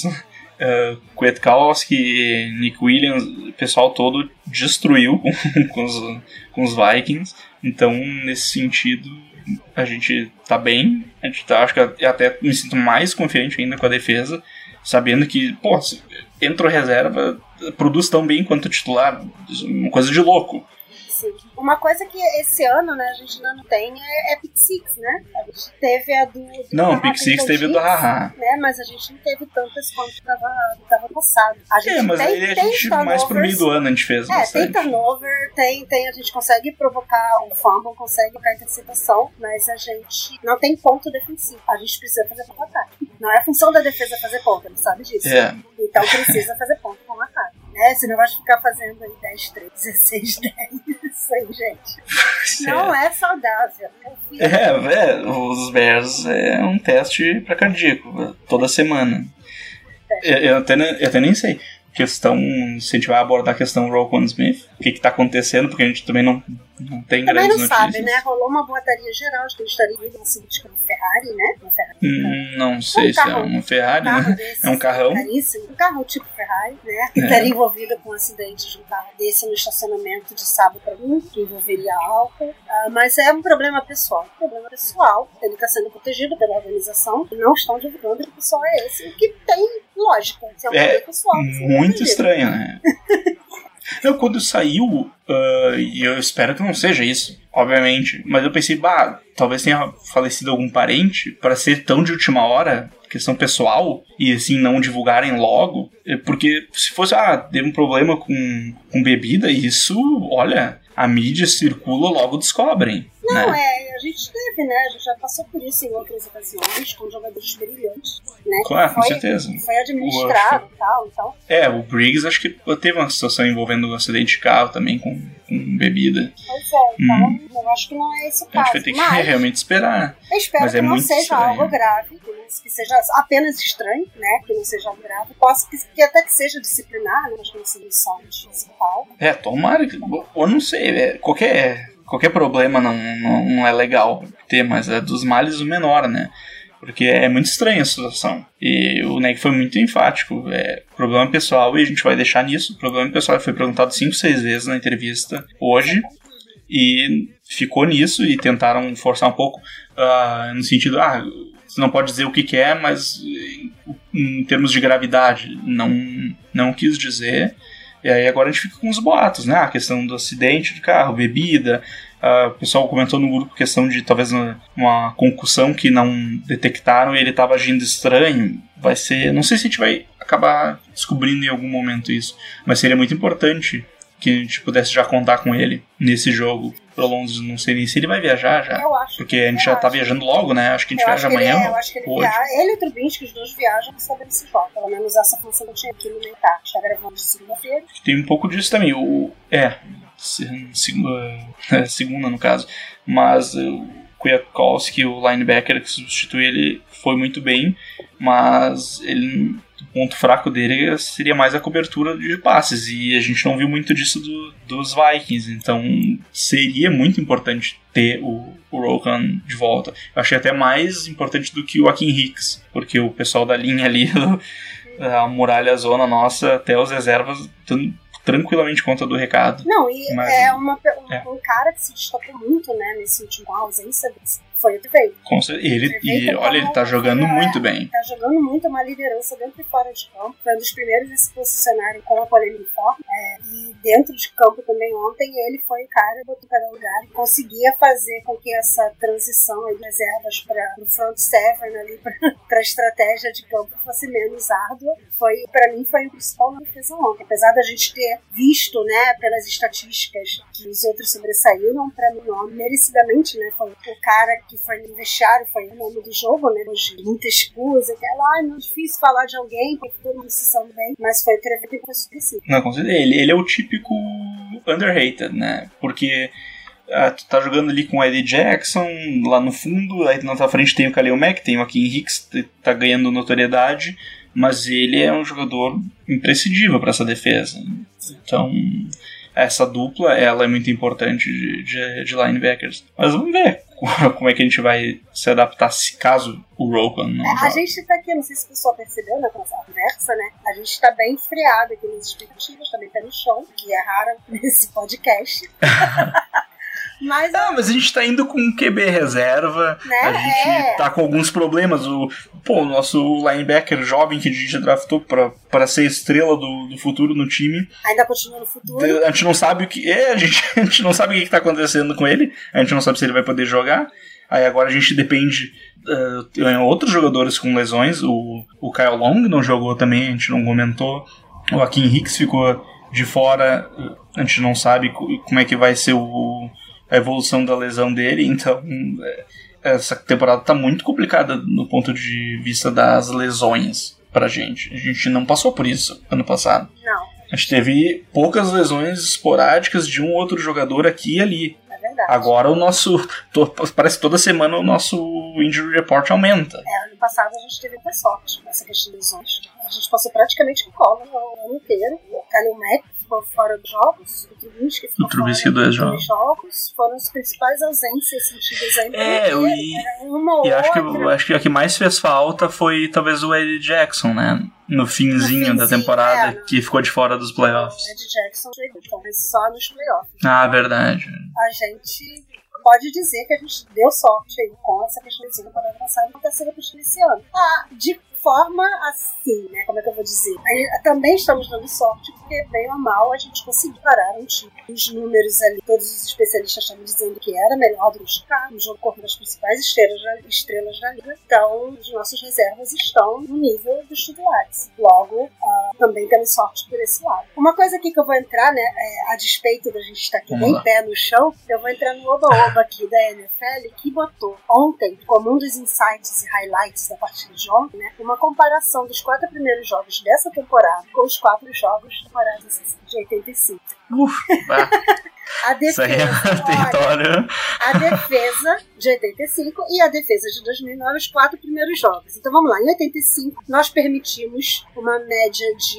Kwiatkowski, Nick Williams, o pessoal todo destruiu com os Vikings. Então, nesse sentido, a gente tá bem. Acho que até me sinto mais confiante ainda com a defesa, sabendo que, entra o reserva, produz tão bem quanto o titular, uma coisa de louco. Sim. Uma coisa que esse ano, né, a gente ainda não tem é Pick Six, né? A gente teve a do não, Pick Six teve o do Haha. Né, mas a gente não teve tantas quanto estava passado. A gente mas aí a gente mais pro meio do ano a gente fez bastante. Tem turnover, a gente consegue provocar um fumble, consegue provocar interceptação, mas a gente não tem ponto defensivo. A gente precisa fazer ponto ataque. Não é a função da defesa fazer ponto, ele sabe disso. Então precisa fazer ponto com o ataque. Senão vai ficar fazendo aí 10-3, 16-10. Isso aí, gente. Não é saudável. Os Bears é um teste pra cardíaco toda semana. Eu até nem sei. Questão, se a gente vai abordar a questão Roquan Smith, o que tá acontecendo, porque a gente também não tem grandes notícias. Também não sabe, né? Rolou uma boataria geral de que ele estaria indo assim, tipo um Ferrari, né? Não sei se é uma Ferrari, né? É um carrão. Um carro tipo Ferrari, né? Que estaria envolvido com um acidente de um carro desse no estacionamento de sábado para mim, que envolveria álcool. Mas é um problema pessoal. Ele está sendo protegido pela organização e não estão divulgando que o pessoal é esse. O que tem lógica. É um problema pessoal. Muito estranho, né? Quando saiu, e eu espero que não seja isso, obviamente, mas eu pensei, talvez tenha falecido algum parente para ser tão de última hora, questão pessoal e assim não divulgarem logo, porque se fosse, teve um problema com bebida, isso, olha, a mídia circula, logo descobrem. Não, né? a gente teve, né? A gente já passou por isso em outras ocasiões, com jogadores brilhantes, né? Claro, com certeza. Foi administrado e tal, então. O Briggs acho que teve uma situação envolvendo um acidente de carro também com bebida. Pois é, então eu acho que não é esse o caso. A gente vai ter que realmente esperar. Eu espero mas que não seja estranho. algo grave, que seja apenas estranho, né? Que não seja algo grave. Posso que até que seja disciplinar, né? Acho que não seja só principal. Tomara que. Eu não sei, qualquer problema não é legal ter, mas é dos males o menor, né? Porque é muito estranha a situação. E o Neg foi muito enfático. Problema pessoal, e a gente vai deixar nisso. O problema pessoal foi perguntado 5, 6 vezes na entrevista hoje. E ficou nisso e tentaram forçar um pouco no sentido, você não pode dizer o que quer, mas em termos de gravidade, não quis dizer. E aí agora a gente fica com os boatos, né? A questão do acidente de carro, bebida. O pessoal comentou no grupo a questão de talvez uma concussão que não detectaram e ele estava agindo estranho. Vai ser... Não sei se a gente vai acabar descobrindo em algum momento isso, mas seria muito importante que a gente pudesse já contar com ele nesse jogo. Pro Londres, não sei nem se ele vai viajar já. Eu acho. Porque a gente já tá viajando logo, né? Acho que a gente viaja amanhã. Eu acho que ele viaja. Ele e o Trubinsky, os dois viajam pra saber esse jogo. Pelo menos essa função que eu tinha aqui no Mentar. A gente tá gravando de segunda-feira. Tem um pouco disso também. Segunda no caso. Mas o Kwiatkowski, o linebacker que substitui ele, foi muito bem. Mas o ponto fraco dele seria mais a cobertura de passes, e a gente não viu muito disso dos Vikings, então seria muito importante ter o Roquan de volta. Eu achei até mais importante do que o Akiem Hicks, porque o pessoal da linha ali, a muralha zona nossa, até os reservas estão tranquilamente conta do recado. Não, e um cara que se destacou muito, né, nesse último ausência foi o Trevei. Ele tá jogando muito bem. Tá jogando muito, uma liderança dentro e fora de campo. Foi um dos primeiros a se posicionarem com a polêmica uniforme. E dentro de campo também ontem, ele foi o cara que botou cada lugar e conseguia fazer com que essa transição aí de reservas para o front seven ali, para a estratégia de campo fosse menos árdua. Para mim foi o principal na defesa ontem. Apesar da gente ter visto, né, pelas estatísticas que os outros sobressaíram, para mim, merecidamente, né, foi o cara que foi no vestiário, foi o nome do jogo, né? Hoje, muita escusa, não é difícil falar de alguém, porque todo mundo se sabe bem, mas foi o que foi suficiente. Não, com certeza. Ele é o típico underrated, né? Porque tu tá jogando ali com o Eddie Jackson lá no fundo, aí na tua frente tem o Khalil Mack, tem o Akiem Hicks, tá ganhando notoriedade, mas ele é um jogador imprescindível para essa defesa. Então, essa dupla, ela é muito importante de linebackers. Mas vamos ver como é que a gente vai se adaptar caso o Roquan não jogue. A gente tá aqui, não sei se o pessoal percebeu na nossa conversa, né? A gente tá bem esfriado aqui nas expectativas, também tá no chão, que é raro nesse podcast. Mas a gente tá indo com um QB reserva, né? A gente tá com alguns problemas. O nosso linebacker jovem que a gente draftou pra ser estrela do futuro no time. Ainda continua no futuro. A gente não sabe o que a gente não sabe o que tá acontecendo com ele. A gente não sabe se ele vai poder jogar. Aí agora a gente depende em outros jogadores com lesões. O Kyle Long não jogou também, a gente não comentou. O Akiem Hicks ficou de fora. A gente não sabe como é que vai ser a evolução da lesão dele, então essa temporada tá muito complicada no ponto de vista das lesões pra gente. A gente não passou por isso ano passado. Não. A gente teve poucas lesões esporádicas de um outro jogador aqui e ali. É verdade. Agora parece que toda semana o nosso injury report aumenta. Ano passado a gente teve muita sorte nessa questão de lesões. A gente passou praticamente com cola o ano inteiro. O Khalil Mack ficou fora dos jogos, o Trubinsky ficou fora dos dois jogos. Foram as principais ausências sentidas aí. Acho que a que mais fez falta foi talvez o Eddie Jackson, né? No finzinho da temporada, que ficou de fora dos playoffs. O Eddie Jackson chegou, mas só nos playoffs. Verdade. A gente pode dizer que a gente deu sorte aí com essa questão da temporada passada e não tá sendo repetida esse ano. forma assim, né? Como é que eu vou dizer? Também estamos dando sorte, porque bem ou mal a gente conseguiu parar um time. Os números ali, todos os especialistas estavam dizendo que era melhor do que o Chicago, no jogo contra as principais estrelas da liga. Então, os nossos reservas estão no nível dos titulares. Logo, também temos sorte por esse lado. Uma coisa aqui que eu vou entrar, né, a despeito da gente estar aqui bem pé no chão, eu vou entrar no oba-oba aqui da NFL, que botou ontem, como um dos insights e highlights da partida de ontem, né, uma comparação dos 4 primeiros jogos dessa temporada com os 4 jogos da temporada de 85. A defesa, olha, a defesa de 85 e a defesa de 2009, os 4 primeiros jogos. Então vamos lá, em 85 nós permitimos uma média de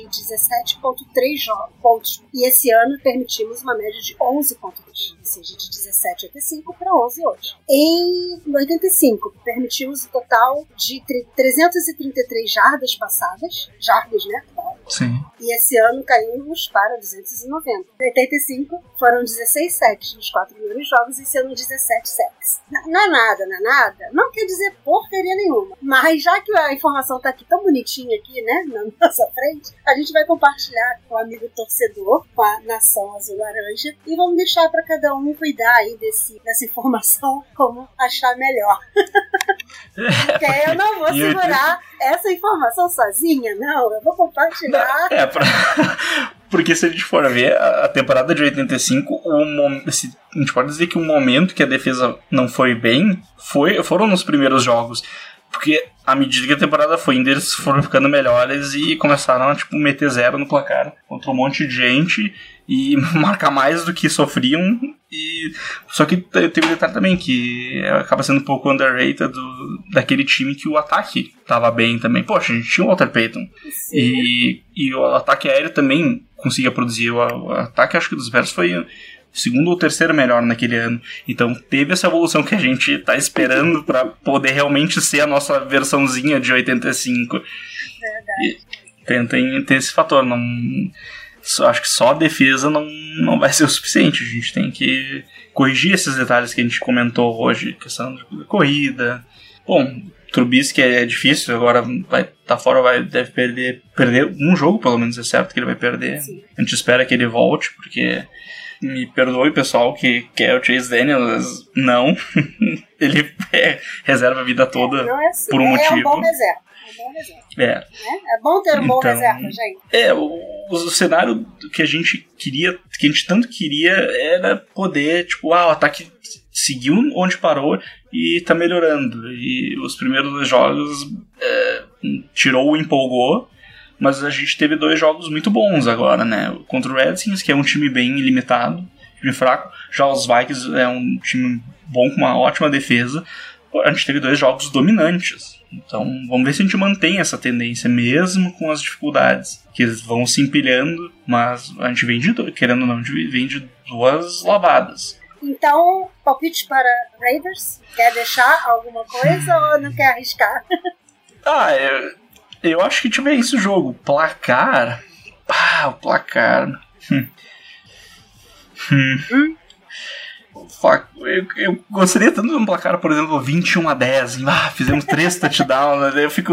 17,3 pontos e esse ano permitimos uma média de 11,2, ou seja, de 17,85 para 11 hoje. Em 85 permitimos um total de 333 jardas passadas, né? Sim. E esse ano caímos para 290. Em 85 foram 16-7 nos 4 primeiros jogos e esse ano 17 sacks. Não é nada. Não quer dizer porcaria nenhuma. Mas já que a informação tá aqui tão bonitinha aqui, né, na nossa frente, a gente vai compartilhar com o amigo torcedor, com a nação azul-laranja, e vamos deixar para cada um cuidar aí dessa informação como achar melhor. Porque eu não vou segurar essa informação sozinha, não. Eu vou compartilhar. Porque se a gente for ver a temporada de 85, a gente pode dizer que o momento que a defesa não foi bem foram nos primeiros jogos. Porque à medida que a temporada foi indo, eles foram ficando melhores e começaram a meter 0 no placar contra um monte de gente e marcar mais do que sofriam. Só que teve um detalhe também que acaba sendo um pouco underrated daquele time, que o ataque tava bem também. Poxa, a gente tinha o Walter Payton e o ataque aéreo também conseguia produzir. O ataque, acho que dos Bears foi o segundo ou terceiro melhor naquele ano. Então teve essa evolução que a gente tá esperando para poder realmente ser a nossa versãozinha de 85. Verdade. E tem esse fator. Acho que só a defesa não vai ser o suficiente. A gente tem que corrigir esses detalhes que a gente comentou hoje. Questão de corrida. Bom, Trubisky é difícil. Agora vai estar fora, deve perder um jogo, pelo menos é certo que ele vai perder. Sim. A gente espera que ele volte, porque... Me perdoe, pessoal, que quer o Chase Daniels. Não. Ele reserva a vida toda por um motivo. É um bom reserva. É bom ter um bom reserva, gente. O cenário que a gente queria, que a gente tanto queria, era poder, o ataque seguiu onde parou e tá melhorando. E os primeiros 2 jogos tirou, empolgou. Mas a gente teve 2 jogos muito bons agora, né? Contra o Redskins, que é um time bem limitado, time fraco. Já os Vikings é um time bom, com uma ótima defesa. A gente teve 2 jogos dominantes. Então, vamos ver se a gente mantém essa tendência, mesmo com as dificuldades, que eles vão se empilhando, mas a gente vem querendo ou não, a gente vem de 2 lavadas. Então, palpite para Raiders? Quer deixar alguma coisa ou não quer arriscar? Eu acho que tiver esse jogo. Placar. O placar. Eu gostaria tanto de um placar, por exemplo, 21-10. Fizemos 3 touchdowns. Eu fico.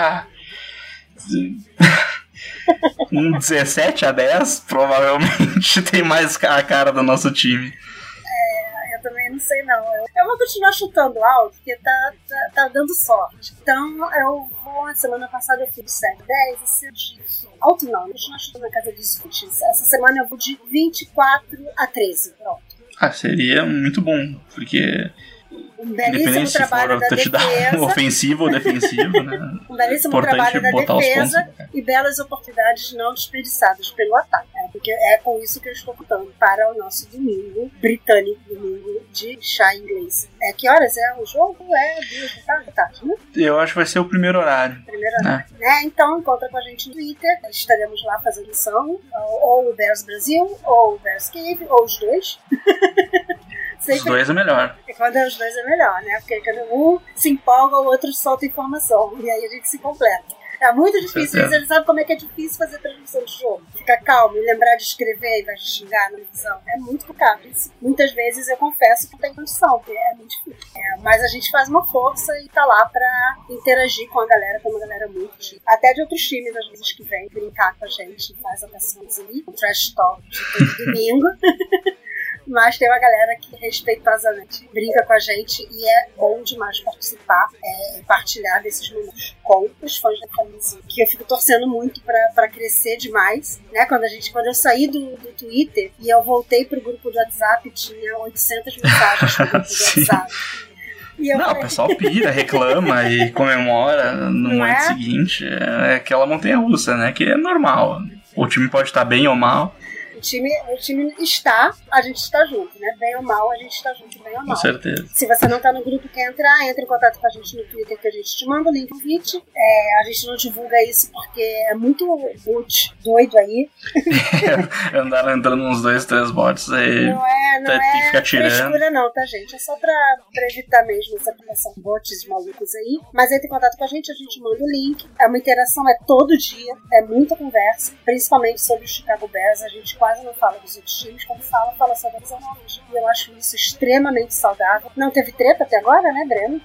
Um 17-10 provavelmente tem mais a cara do nosso time. Eu também não sei não. Eu vou continuar chutando alto, porque tá dando sorte. Então, a semana passada eu fui de 7-10, esse de alto não, eu vou continuar chutando na casa dos 20. Essa semana eu vou de 24-13, pronto. Seria muito bom, porque... Um belíssimo trabalho da defesa. Ofensivo ou defensivo, né? Um belíssimo trabalho da defesa e belas oportunidades não desperdiçadas pelo ataque. Porque é com isso que eu estou contando para o nosso domingo britânico, domingo de chá inglês. Que horas é o jogo? 2 da tarde, né? Eu acho que vai ser o primeiro horário. Né? Então, encontra com a gente no Twitter. Estaremos lá fazendo lição. Ou o Bears Brasil, ou o Bears Cave, ou os 2. Os 2 é melhor. Quando é os 2 é melhor, né? Porque quando um se empolga, o outro solta informação. E aí a gente se completa. É muito difícil, você sabe como é que é difícil fazer transmissão de jogo. Ficar calmo e lembrar de escrever ao invés de xingar na visão. É muito complicado. Muitas vezes eu confesso que não tem condição, porque é muito difícil. Mas a gente faz uma força e tá lá pra interagir com a galera, que é uma galera muito chique. Até de outros times, às vezes, que vem brincar com a gente, faz anotações ali, um trash talk de todo domingo. Mas tem uma galera que respeitosamente brinca com a gente e é bom demais participar e partilhar desses momentos com os fãs da Camisinha, que eu fico torcendo muito pra crescer demais, né? Quando eu saí do Twitter e eu voltei pro grupo do WhatsApp, tinha 800 mensagens no grupo do WhatsApp. O pessoal pira, reclama e comemora no momento seguinte. É aquela montanha-russa, né? Que é normal. O time pode estar bem ou mal. O time está, a gente está junto, né? Bem ou mal, a gente está junto, bem ou mal. Com certeza. Se você não está no grupo, quer entrar, entre em contato com a gente no Twitter, que a gente te manda o link no convite. A gente não divulga isso porque é muito doido aí. Andaram entrando uns 2, 3 bots aí. Não é frescura não, tá, gente? É só pra evitar mesmo essa aplicação de bots malucos aí. Mas entre em contato com a gente manda o link. É uma interação, todo dia, é muita conversa, principalmente sobre o Chicago Bears. A gente quase não fala dos outros times, quando fala sobre os anões. E eu acho isso extremamente saudável. Não teve treta até agora, né, Breno?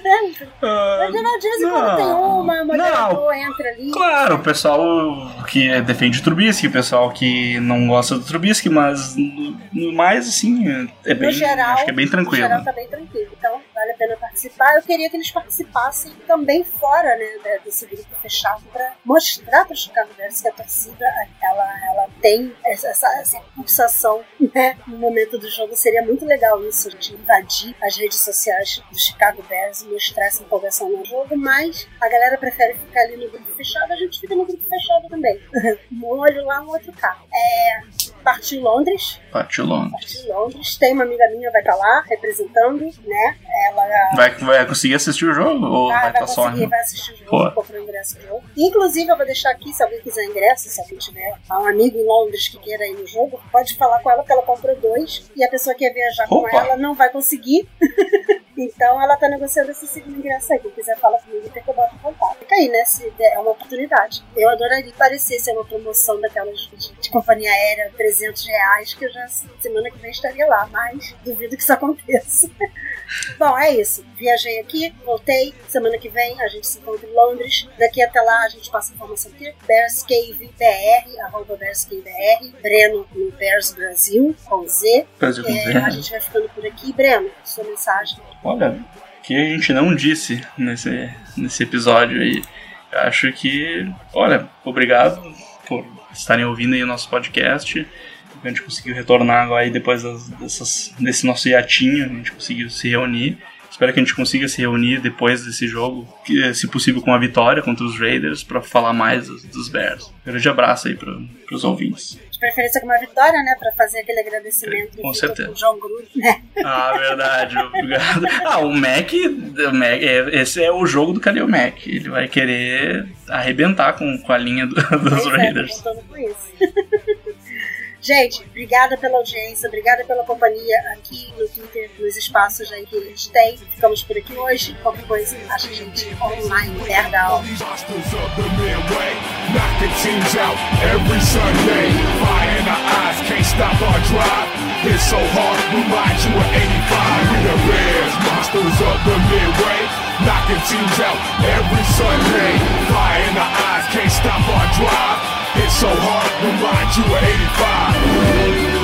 De vez em quando tem uma moderador entra ali. Claro, o pessoal que defende o Trubisky, o pessoal que não gosta do Trubisky, mas no mais, assim, acho que é bem tranquilo. No geral tá bem tranquilo, então vale a pena participar. Eu queria que eles participassem também fora, né, desse grupo fechado, pra mostrar para os Chicago Bears que a torcida, ela tem essa pulsação, né, no momento do jogo. Seria muito legal isso, a gente invadir as redes sociais do Chicago Bears e mostrar essa empolgação no jogo, mas a galera prefere ficar ali no grupo fechado, a gente fica no grupo fechado também. Um olho lá, um outro cá. Partiu Londres. Tem uma amiga minha, vai estar lá, representando, né? Ela vai conseguir assistir o jogo? Ou vai estar só? Vai assistir o jogo, comprou o ingresso do jogo. Inclusive, eu vou deixar aqui, se alguém quiser ingresso, se alguém tiver um amigo em Londres que queira ir no jogo, pode falar com ela, porque ela comprou 2 e a pessoa que ia viajar com ela não vai conseguir. Então ela tá negociando esse segundo ingresso aí. Quem quiser falar comigo, tem que eu boto em contato. Fica aí, né? Se é uma oportunidade. Eu adoraria parecer ser uma promoção daquelas de companhia aérea, R$300, que eu já semana que vem estaria lá, mas duvido que isso aconteça. Bom, é isso. Viajei aqui, voltei. Semana que vem a gente se encontra em Londres. Daqui até lá a gente passa informação aqui. Bears Cave BR, @Bears Cave BR. Breno no Bears Brasil, com Z. Brasil com Z. A gente vai ficando por aqui. Breno, sua mensagem. Olha, que a gente não disse nesse episódio aí. Eu acho que, olha, obrigado por estarem ouvindo aí o nosso podcast. A gente conseguiu retornar agora aí depois desse nosso hiatinho, a gente conseguiu se reunir. Espero que a gente consiga se reunir depois desse jogo, se possível com a vitória contra os Raiders, para falar mais dos Bears. Um grande abraço aí pros ouvintes. De preferência com uma vitória, né, para fazer aquele agradecimento. Com certeza. Com o João Gruden, né? Verdade, obrigado. O Mac, esse é o jogo do Khalil Mack. Ele vai querer arrebentar com a linha dos Raiders. Contando com isso. Gente, obrigada pela audiência, obrigada pela companhia aqui no Twitter, nos espaços aí que a gente tem. Ficamos por aqui hoje. Qualquer coisa, acha a gente online, Verdal. Hit so hard, remind you of 85. We the Bears, monsters of the Midway, knocking teams out every Sunday. Fire in the eyes, can't stop our drive. Hit so hard, remind you of 85.